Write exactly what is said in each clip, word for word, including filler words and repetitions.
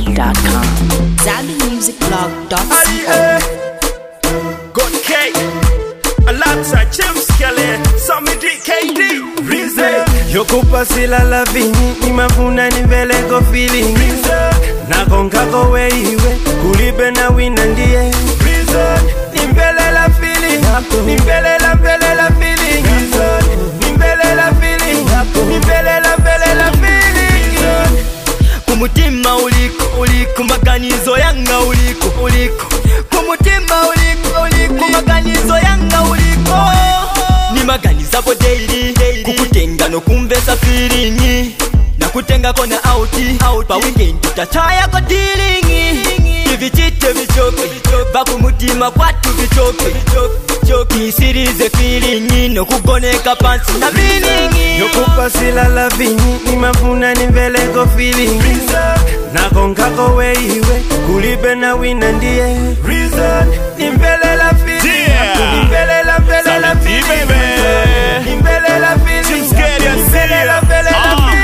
music dot com. Zambi Music Blog dot co. Good K alongside Jim Skelly, Sammy D K D, Rizé. Yokupa sila la vini, nimafuna nivele go feeling. Na konkako weiwe, kulibe na wina ndiye. Nimbele la feeling, nimbele la mbele la feeling. Nimbele la feeling, nimbele la mbele la feeling. Kumutima uliko, uliko, maganizo yanga uliko, uliko. Kumutima uliko, uliko, maganizo yanga uliko. Ni maganiza po daily, kukutenga no kumvesa feeling. Na kutenga kona outi, pa weekend tutachaya kwa dealing. Vichite vichoke, baku mutima kwatu vichoke. Choki sirize feeling, no kugoneka pansi na meaning. Yokupa sila la vini, nimafuna nivele go feeling. Na konkako weiwe, kulibe na wina ndiye. Nimbele la feeling, nimbele la mbele la feeling. Nimbele la feeling, nimbele la mbele la feeling.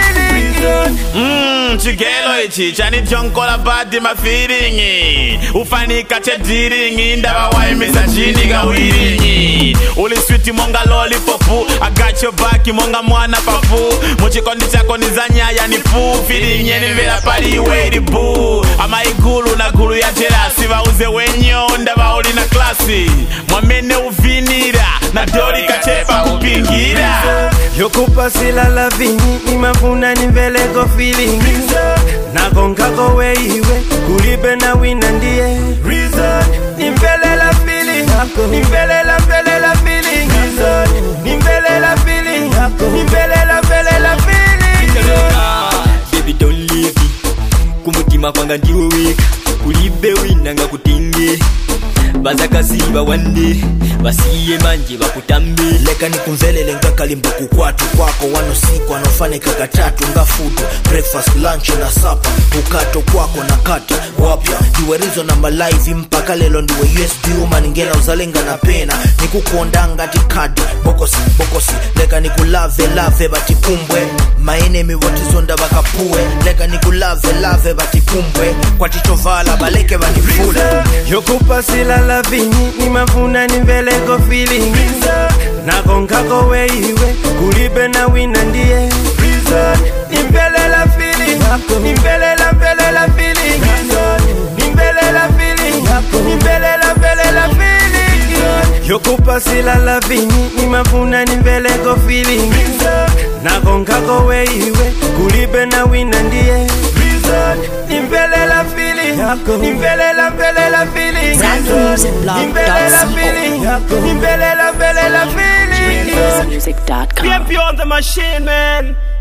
Mmm, chigelo ichi chani chonkola badi mafiringi. Ufanika che diringi, ndaba waimisa chini ga wiringi. Uli sweeti monga lollipopu, I got your back monga mwana papu. Muchikondi chako nizanya ya nipu, feeling yeni vela pali wedi boo. Ama igulu na gulu ya jelasi, vauze wenyo ndaba uli na klasi. Mwamene uvinira, na dori kachepa kupingira. Yokupa sila la vini, nimafuna nivele go feeling. Na konkako weiwe, kulibe na wina ndiye. Nimbele la feeling, nimbele la mbele la feeling. Nimbele la feeling, nimbele la mbele la feeling. Baby don't leave me, kumutima kwanga ndiwe wika. Kulibe wina nga kutinge, baza kaziba wande, basiye manje bakutambe. Leka ni kumvelele nga kalimbo kukwatu kwako. Wano siku anofane kakatatu nga food, breakfast, lunch na supper. Ukato kwako na kata wapya. Diwe rizo na malaivi mpaka lelo ndiwe U S B umaningena uzalenga na pena. Nikukondanga tikadi, bokosi, bokosi. Leka ni kulave, lave batikumbwe. My enemy watizonda bakapue. Leka ni kulave, lave batikumbwe. Kwa tichovala baleke banifule. Yokupa sila la vini, nimafuna nivele go feeling. Na konkako weiwe, kulibe na wina ndiye. Nimbele la feeling, nimbele la mbele la feeling. Nimbele la feeling, nimbele la mbele la feeling. Yokupa sila la vini, nimafuna nivele go feeling. Na konkako weiwe, kulibe na wina ndiye. Nimbele la feeling, nimbele la mbele la feeling. Zambi Music Blog Nimbele la dot feeling, co. nimbele la mbele la feeling. music dot com. P M P on the machine, man.